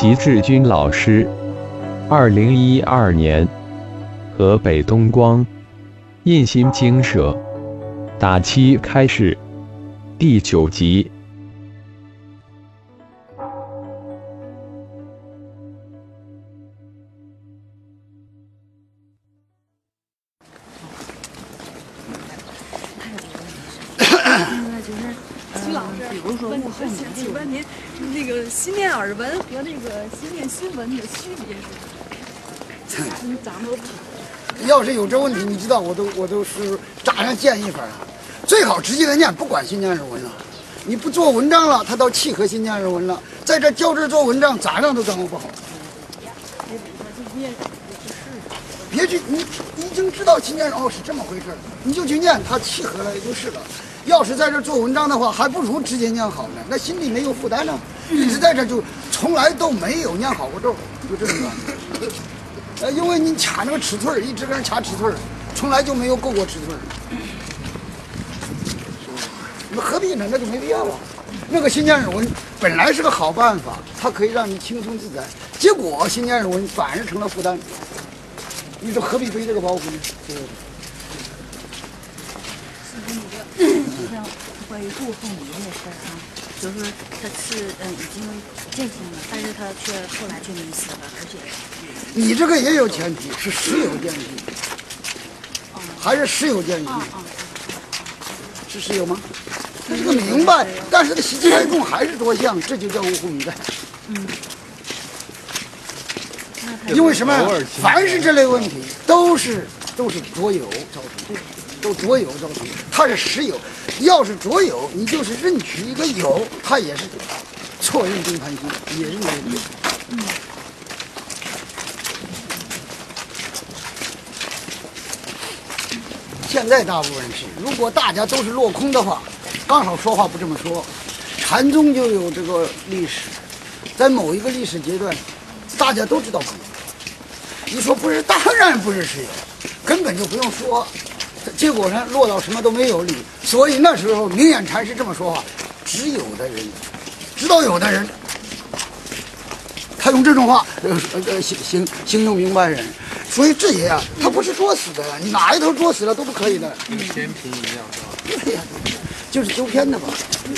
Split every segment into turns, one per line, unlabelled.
齐志军老师，2012年，河北东光印心经社打七开始，第9集。
请问您那个心电耳闻和那个心电心闻的区别是？咱们
要是有这问题，你知道我都是咋样建议法啊？最好直接的念，不管心电耳闻了。你不做文章了，他到契合心电耳闻了，在这较真做文章，咋样都掌握不好。别去，你已经知道心电耳是这么回事，你就去念，它契合了也就是了。要是在这做文章的话，还不如直接念好呢，那心里没有负担呢。一直在这就从来都没有念好过咒，就这么办。因为你卡那个尺寸，一直跟人卡尺寸，从来就没有够过尺寸。那何必呢？那就没必要了。那个心电耳闻本来是个好办法，它可以让你轻松自在，结果心电耳闻反而成了负担。你说何必背这个包袱呢？对不对？
像关于肚后迷的事儿啊，就是说他是已经见性了，但是他后来却迷死了，而且
你这个也有前提，是实有见性，还是实有见性？是实有吗？他这个明白，但是他习气太重，还是多相，这就叫无乎明白。因为什么？凡是这类问题，都是浊有造成的。都浊有造成，它是实有。要是浊有，你就是认取一个有，它也是错认定盘心，也是没有。现在大部分是，如果大家都是落空的话，刚好说话不这么说。禅宗就有这个历史，在某一个历史阶段，大家都知道不有。你说不是，当然不是实有，根本就不用说。结果呢，落到什么都没有里，所以那时候明眼禅师这么说话：只有的人，知道有的人，他用这种话形容明白人。所以这些啊，他不是作死的，你哪一头作死了都不可以的。
跟天平一样是吧？
对呀，就是纠偏的吧。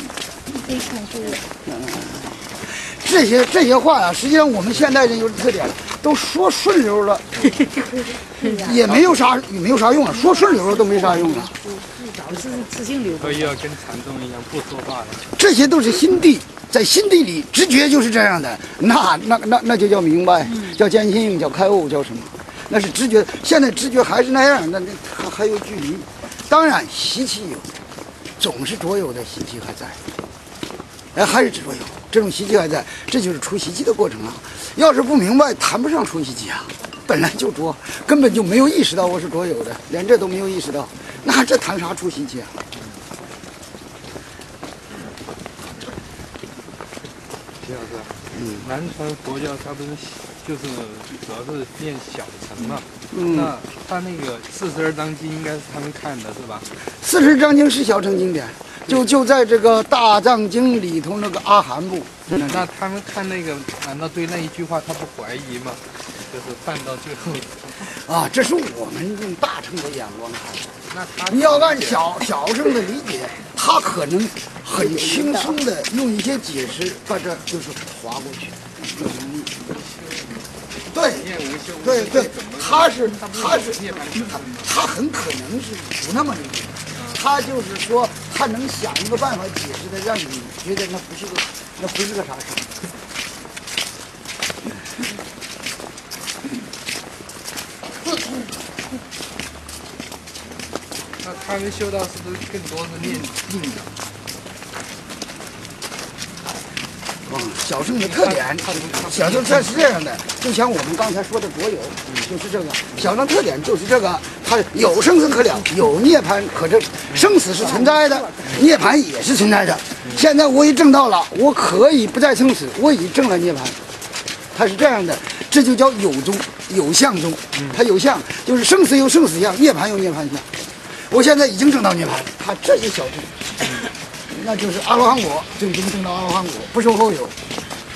这些话呀，实际上我们现代人有特点，都说顺溜了，也没有啥用了，说顺溜了都没啥用了。
自性流。
所以要跟禅宗一样不说话了。
这些都是心地，在心地里直觉就是这样的，那就叫明白，叫见性，叫开悟，叫什么？那是直觉。现在直觉还是那样，那还有距离。当然习气有，总是浊有的习气还在，还是浊有。这种习气还在，这就是除习气的过程啊！要是不明白，谈不上除习气啊，本来就浊，根本就没有意识到我是浊有的，连这都没有意识到，那这谈啥除习气啊？
徐老师，南传佛教它不是就是主要是念小乘嘛？那他那个42章经应该是他们看的是吧
？42章经是小乘经典。就在这个大藏经里头那个阿含部，
那他们看那个，难道对那一句话他不怀疑吗？就是犯到最后
啊，这是我们用大乘的眼光看。
那
你要按小乘的理解，他可能很轻松的用一些解释把这就是划过去。对，他很可能是不那么理解。他就是说，他能想一个办法解释的，让你觉得那不是个啥事。
那他们修道是不是更多是念经的？
小乘的特点，小乘它是这样的，就像我们刚才说的国有，就是这个小乘特点就是这个，它有生死可了，有涅槃可证，生死是存在的，涅槃也是存在的。现在我已证到了，我可以不再生死，我已证了涅槃，它是这样的，这就叫有宗，有相宗。它有相，就是生死有生死相，涅槃有涅槃相。我现在已经证到涅槃，它这是小乘。那就是阿罗汉果，最终证到阿罗汉果，不受后有。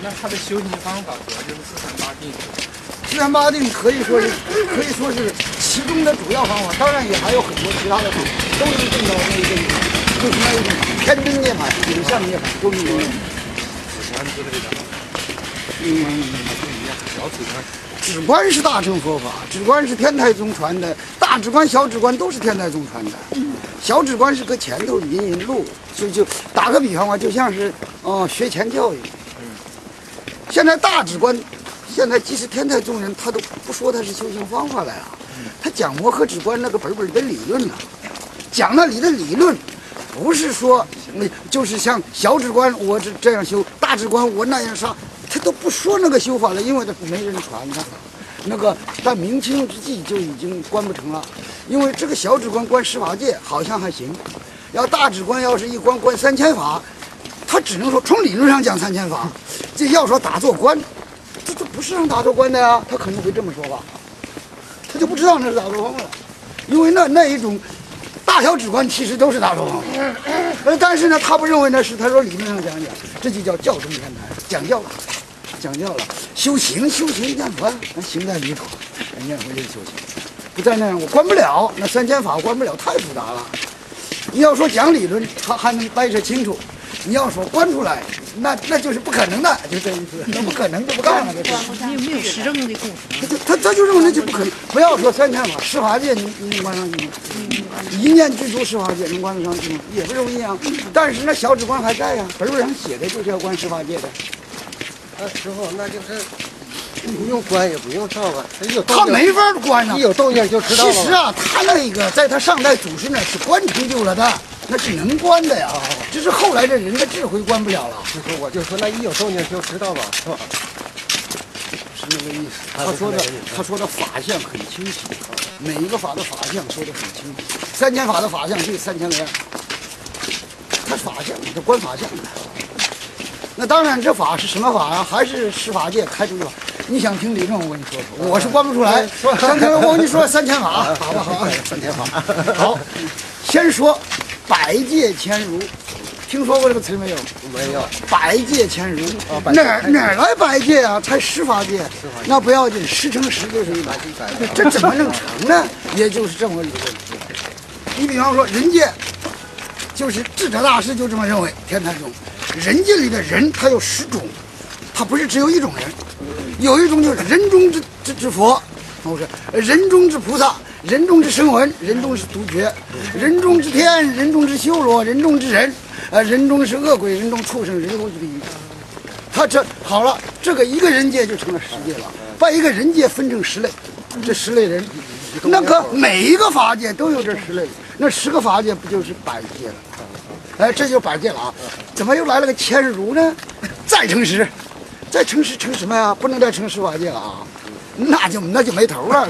那他的修行方法主要就是四禅八定。
四禅八定可以说是其中的主要方法，当然也还有很多其他的方法，都能证到那种就是那一种天真涅槃、影像涅槃，都能有。
止观之类的。不一样，小止观。
止观是大乘佛法，止观是天台宗传的，大止观、小止观都是天台宗传的。小止观是搁前头引路，就打个比方吧，就像是学前教育。现在大止观，现在即使天台宗人，他都不说他是修行方法来了，他讲摩诃止观那个本的理论了，讲那里的理论，不是说就是像小止观我这样修，大止观我那样上。他都不说那个修法了，因为他没人传他。那个到明清之际就已经观不成了，因为这个小止观观十法界好像还行，要大止观要是一观3000法，他只能说从理论上讲3000法，这要说打坐观，这不是让打坐观的呀，他可能会这么说吧，他就不知道那是打坐方法了，因为那一种大小止观其实都是打坐方法，但是呢，他不认为那是，他说理论上讲，这就叫教中天台，讲教了。修行念佛，那行在里头，念佛就是修行。不在那样，我观不了，那3000法观不了，太复杂了。你要说讲理论，他还能掰扯清楚；你要说观出来，那就是不可能的，就这意思。那不可能就不干了，这是。
没有实证的故事。
他就认为那就不可能。不要说3000法，十法界你能观上去吗？一念具足十法界能观得上去吗？也不容易啊。但是那小止观还在呀，本上写的就是要观十法界的。
那时候那就是不用观也不用照吧，
他没法观呢，
一有动静就知道了。
其实啊，他那个在他上代祖师那是观成就了的，那是能观的呀。只是后来这人的智慧观不了了。
就是我就说那一有动静就知道吧，是吧？
是那个意思。他说的法相很清晰，每一个法的法相说的很清晰。3000法的法相就3000个样，他法相，他观法相的。那当然，这法是什么法啊？还是十法界开出的法？你想听理论，我跟你说说，我是观不出来。想听我跟你说3000法，好不好？3000法。好，先说百界千如，听说过这个词没有？
没有。
百界千如，哪来百界啊？才十法界，那不要紧，10乘10就是100。这怎么能成呢？也就是这么个理论。你比方说人界，就是智者大师就这么认为，天台宗。人界里的人，他有10种，他不是只有一种人，有一种就是人中之佛，不是人中之菩萨，人中之声闻，人中之独觉，人中之天，人中之修罗，人中之人，人中是恶鬼，人中畜生，人中之地狱。他这好了，这个一个人界就成了10界了，把一个人界分成10类，这10类人，那个每一个法界都有这10类，那10个法界不就是百界了？哎，这就百界了啊！怎么又来了个千如呢？再乘10，再乘10乘什么呀？不能再乘十法界了啊！那就没头了，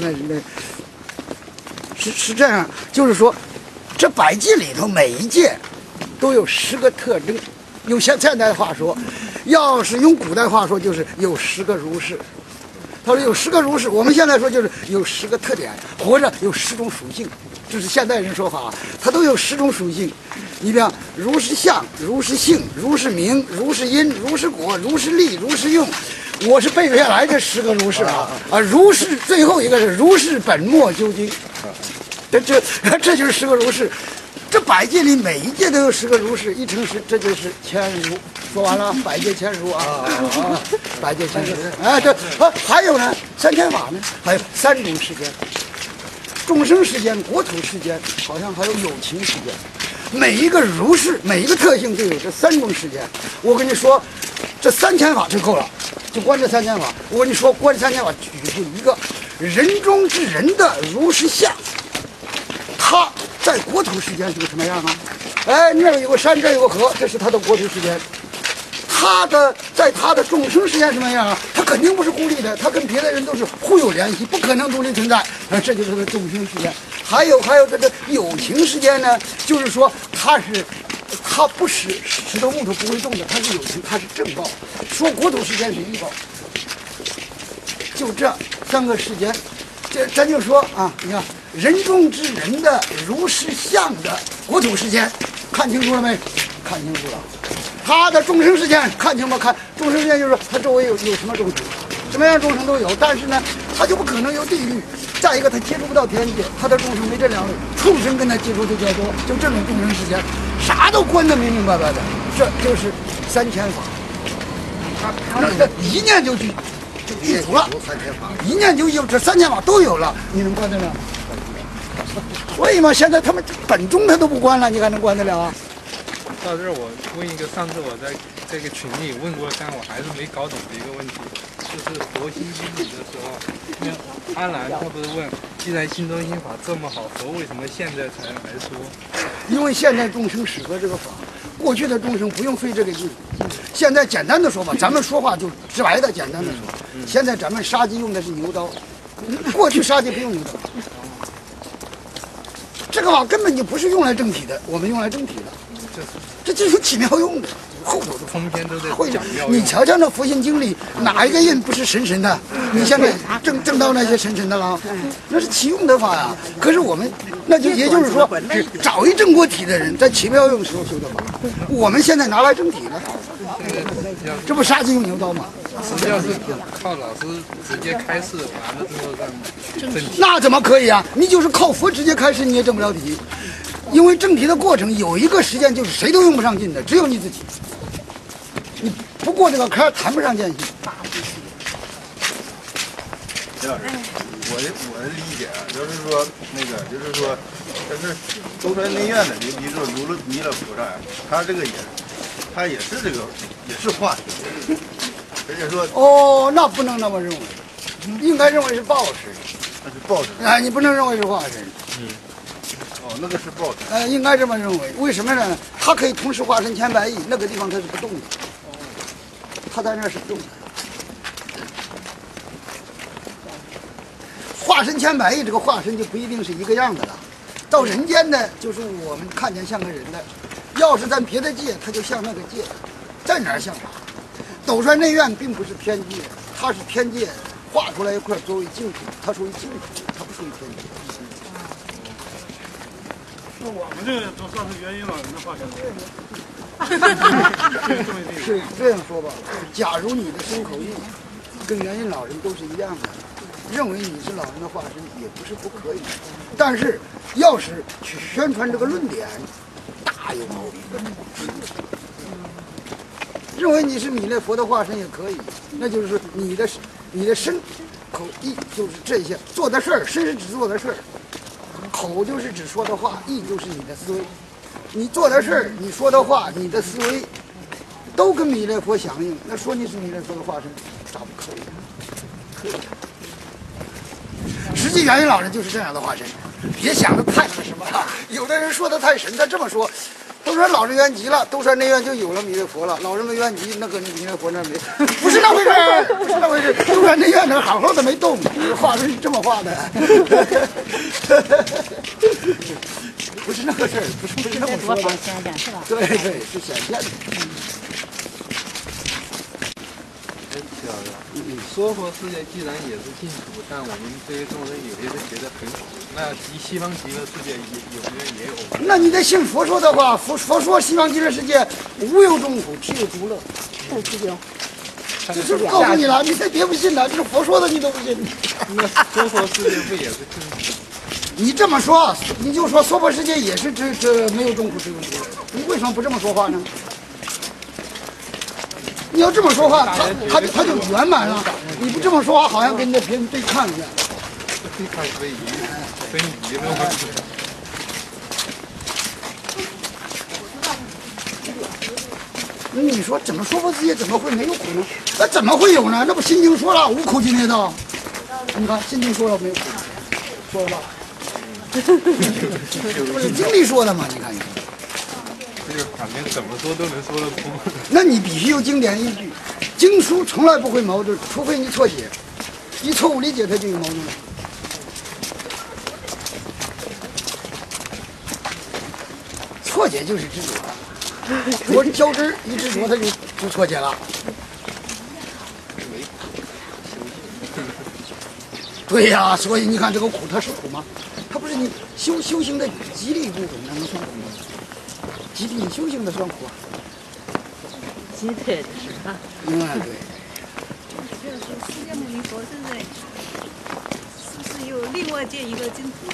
是这样，就是说，这百界里头每一界都有10个特征。用现代话说，要是用古代话说，就是有10个如是。他说有10个如是，我们现在说就是有10个特点，或者有10种属性，这是现代人说法，它都有10种属性。你比方如是相，如是性，如是名，如是因，如是果，如是力，如是用。我是背不下来这10个如是啊！如是最后一个是如是本末究竟，这就是10个如是。这百界里每一界都有10个如是，1乘10，这就是千如。说完了，百界千如啊，百界千如。哎，对，还有呢，3000法呢，还有3种世间，众生世间、国土世间，好像还有有情世间。每一个如是，每一个特性就有这3种世间。我跟你说，这3000法就够了，就观这3000法。我跟你说，观这3000法举出一个人中之人的如是相，他在国土世间是个什么样啊？哎，那儿有个山，这儿有个河，这是他的国土世间。在他的众生世间什么样啊？他肯定不是孤立的，他跟别的人都是互有联系，不可能独立存在。这就是个众生世间。还有这个有情世间呢，就是说他不是石头木头不会动的，他是有情，他是正报。说国土世间是异报，就这3个世间。咱就说啊，你看人中之人的如是相的国土世间，看清楚了没？看清楚了。 它的众生世界看清吗？看众生世界就是说它周围有什么众生，什么样众生都有，但是呢，它就不可能有地狱。再一个，它接触不到天界，它的众生没这两类，畜生跟它接触的较多，就这种众生世界，啥都关得明明白白的，这就是3000法。那这一念就具足了，一念就有这3000法都有了，你能关得了？所以嘛，现在他们本宗他都不关了，你还能关得了啊？
到这儿我问一个，上次我在这个群里问过，但我还是没搞懂的一个问题，就是佛心经里的时候，那阿难他不是问，既然心中心法这么好，佛为什么现在才来说？
因为现在众生适合这个法，过去的众生不用费这个劲。现在简单的说吧，咱们说话就直白的简单的说，现在咱们杀鸡用的是牛刀，过去杀鸡不用牛刀。这个法根本就不是用来正体的，我们用来正体的，这就是起妙用的，后头的
通篇都在
会
讲妙用。
你瞧瞧那佛心经里哪一个印不是神神的？你现在正到那些神神的了，那是起用的法呀。可是我们那就也就是说，找一正果体的人在起妙用时候修的法，我们现在拿来正体了，这不杀鸡用牛刀吗？
实际上是靠老师直接开示完了之后让正体。
那怎么可以啊？你就是靠佛直接开示，你也正不了体，因为正体的过程有一个时间就是谁都用不上劲的，只有你自己。你不过这个坎儿，谈不上见性。
陈老师，我的理解啊，就是说那个，就是说，但是兜川内院的，你比如说弥勒菩萨呀，他这个他也是这个也是化身，而且说
哦，那不能那么认为，应该认为是报身。
那是报身。
哎，你不能认为是化身。
哦，那个是报身。
应该这么认为。为什么呢？它可以同时化身千百亿，那个地方它是不动的，它在那儿是不动的。化身千百亿，这个化身就不一定是一个样的了。到人间呢，就是我们看见像个人的；要是在别的界，它就像那个界，在哪儿像哪。斗川内院并不是天界，它是天界画出来一块作为净土，它属于净土，它不属于天界。
那我们这个都算是元音老人的化身。
是这样说吧，假如你的身口意跟元音老人都是一样的，认为你是老人的化身也不是不可以，但是要是去宣传这个论点，大有毛病。认为你是弥勒佛的化身也可以，那就是你的身口意就是这些做的事儿，身是指做的事儿，口就是指说的话，意就是你的思维。你做的事儿，你说的话，你的思维，都跟弥勒佛响应，那说你是弥勒佛的化身，咋不可以呢？可以。实际元音老人就是这样的化身，别想的太那什么了。有的人说的太神，他这么说，都说老人圆寂了，都说内院就有了弥勒佛了，老人没圆寂，那个弥勒佛那没，不是那回事儿，不是那回事儿。都说内院那好好的没动，画的是这么画的。不是那个事儿，不是那么说的。对对，是显现的。
娑婆世界既然也是净土，但我们这些众生有些是觉得很苦，那西方极乐世界也有。
那你得信佛说的话，佛说西方极乐世界无有众苦，只有独乐。这就告诉你了，你再别不信了，这是佛说的，你都不信。
那娑婆世界不也是净土？
你这么说，你就说娑婆世界也是这没有众苦，只有独乐。你为什么不这么说话呢？你要这么说话，他就圆满了。你不这么说话，好像跟那别人对抗一样。
对抗非遗，非遗的问题。
你说怎么娑婆世界怎么会没有苦呢？那怎么会有呢？那不《心经》说了无苦集灭道。你看《心经》说了没有苦，说了吧？不是经里说的吗？你看。
这个反正怎么说都能说得通。
那你必须有经典依据，经书从来不会矛盾，除非你错解，一错误理解它就有矛盾了。错解就是执着，我较真儿一执着，它就错解了。对呀，所以你看这个苦，它是苦吗？它不是你修行的极力部分，那能算苦吗？极力修行的算苦啊。
心态的是吧？
对。
这个释迦牟尼佛现在是不是有另外建一个净土？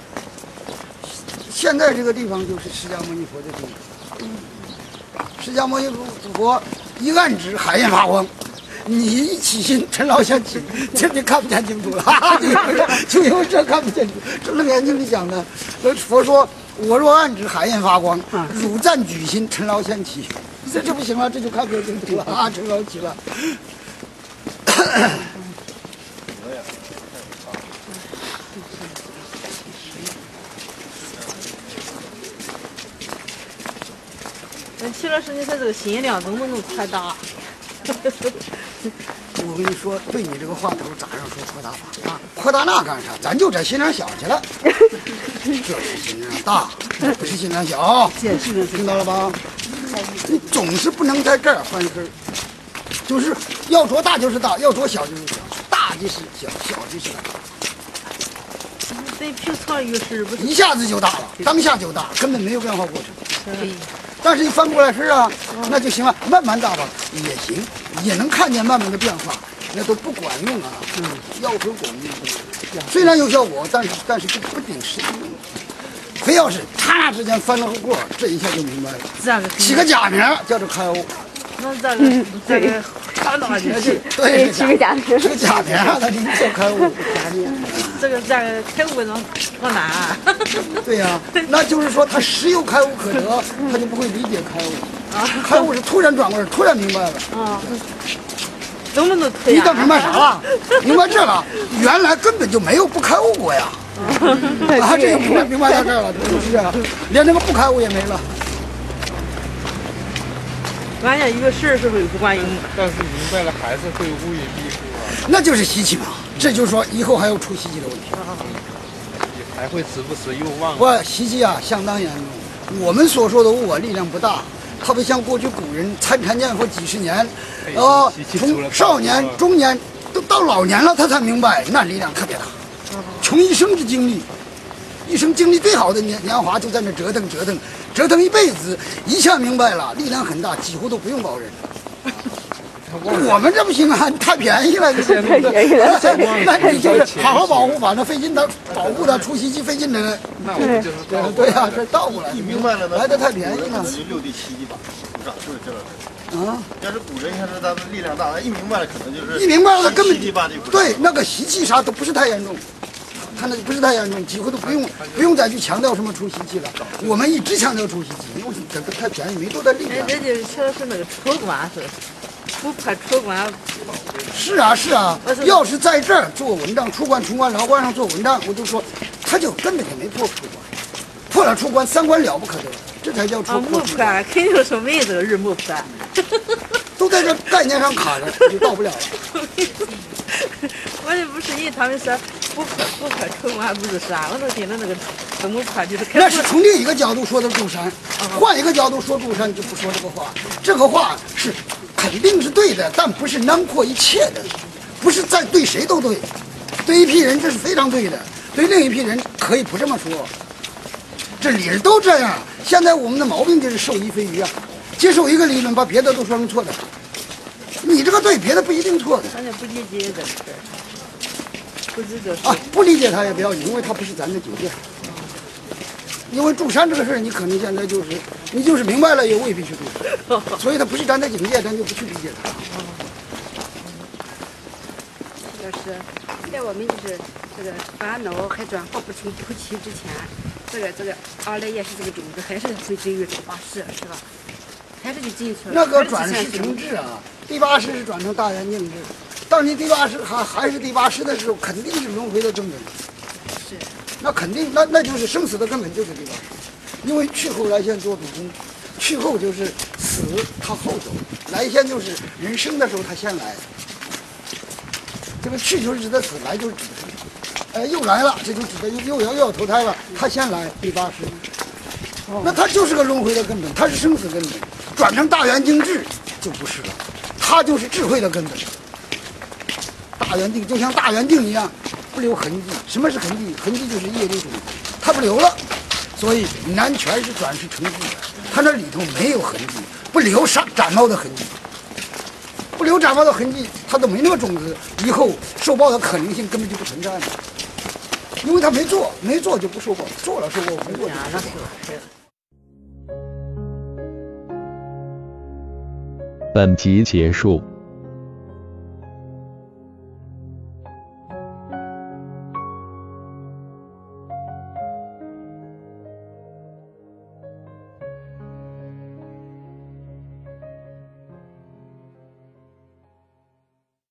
现在这个地方就是释迦牟尼佛的地方。释迦牟尼佛一按指，海焰发光。你一起心，尘劳相起，这就看不见净土了。就因为这看不见，这楞严经里讲的，佛说：“我若按指，海焰发光，汝暂举心，尘劳相起。”这不行了，这就看不见净土了啊！尘劳起了。
齐老师，你说这个心量能不能扩大？
我跟你说，对你这个话头咋样说扩大法啊？扩大那干啥？咱就这心量小去了。这是心量大，不是心量小。听到了吧？你总是不能在这儿翻身，就是要说大就是大，要说小就是小，大就是小，小就是大。
对平常遇事不是
一下子就大了，当下就大，根本没有变化过程。但是你翻过来身啊，那就行了，慢慢大吧也行，也能看见慢慢的变化，那都不管用啊。药和果用，虽然有效果，但是不顶实际用。非要是刹那之间翻了个过，这一下就明白了。
这个
起个假名叫做开悟。
那这个上哪去？
对，起个假名，起个假名，他就叫开悟。
这个开悟能多难啊？
对呀，那就是说他实有开悟可得，他就不会理解开悟。开悟是突然转过来，突然明白了。
能不能推？
你都明白啥了？明白这了，原来根本就没有不开悟过呀。这个明白到这儿了，是啊，连那个不开悟也没了。
关键一个事是不是不管用？
但是明白了还是会乌云密布啊。
那就是习气嘛，这就是说以后还有出习气的问题。
还会时不时又忘。
不，习气啊相当严重。我们所说的悟啊力量不大，它不像过去古人参禅念佛几十年，从少年、中年都到老年了，他才明白，那力量特别大。穷一生之精力，一生精力最好的年华就在那折腾一辈子，一下明白了，力量很大，几乎都不用保人。我们这不行啊，太便宜了，太便宜了。那你就是好好保护，把那费劲的保护的出习气费劲的。
那我们就是
对呀，这倒过来。
你明白了，
来的太便宜了。
六地七地吧，是吧？就是这个。啊，要是古人要是他们力量大，一明白了可能就是
一明白了根本
七地八地。
对，那个习气啥都不是太严重。他那不是太严重，几乎都不用再去强调什么出习气了。我们一直强调出习气，因为这个太便宜，没多大力量。
这就是说是那个出关是，不怕出关。
是啊是啊，要是在这儿做文章，出关、潼关、牢关上做文章，我就说他就根本就没破出关，破了出关，三关了不可得，这才叫破
破关，肯定是没这个日没破。
都在这概念上卡着，就到不了了。
我这不是因为他们说不破出关不是山，我都觉得那个怎么破就是。
那是从另一个角度说的住山，换一个角度说住山就不说这个话。这个话是肯定是对的，但不是囊括一切的，不是在对谁都对。对一批人这是非常对的，对另一批人可以不这么说。这理儿都这样。现在我们的毛病就是受益非余啊，接受一个理论，把别的都说成错的。你这个对，别的不一定错的。
他就不理解这个事儿，不知就是
不理解他也不要紧，因为他不是咱的境界。因为住山这个事儿，你可能现在就是你就是明白了，也未必去住，所以他不是咱的境界，咱就不去理解他。
就是在我们就是这个烦恼还转化不成菩提之前，这个二来也是这个种子，还是会进入第八识，是吧？还是就进去了。
那个转世成智啊，第八识是转成大圆净智。当你第八识还是第八识的时候，肯定是轮回的根本。
是。
那肯定，那就是生死的根本就是第八识，因为去后来现做主公，去后就是死他后走，来现就是人生的时候他先来。这个去就是指的死，来就是指的又来了，这就指的又要投胎了，他先来第八识。那它就是个轮回的根本，它是生死根本，转成大圆净智就不是了，它就是智慧的根本。大圆定就像大圆定一样，不留痕迹。什么是痕迹？痕迹就是业力种子，它不留了，所以南拳是转世成智的，它那里头没有痕迹，不留展冒的痕迹。 不留斩伐的痕迹，他都没那个种子，以后受报的可能性根本就不存在了。因为他没做，没做就不受报，做了受报，没做就不受报。
本集结束。